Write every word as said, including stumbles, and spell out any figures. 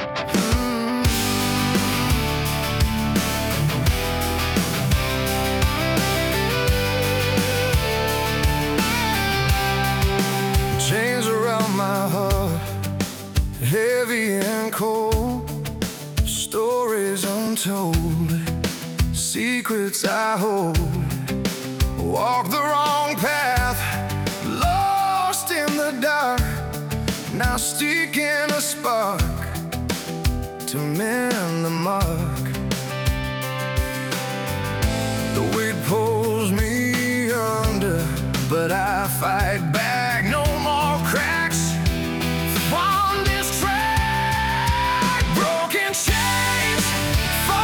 Mm. Chains around my heart, heavy and cold, stories untold, secrets I hold. Walk the wrong path, lost in the dark, now seeking a spark to mend the mark.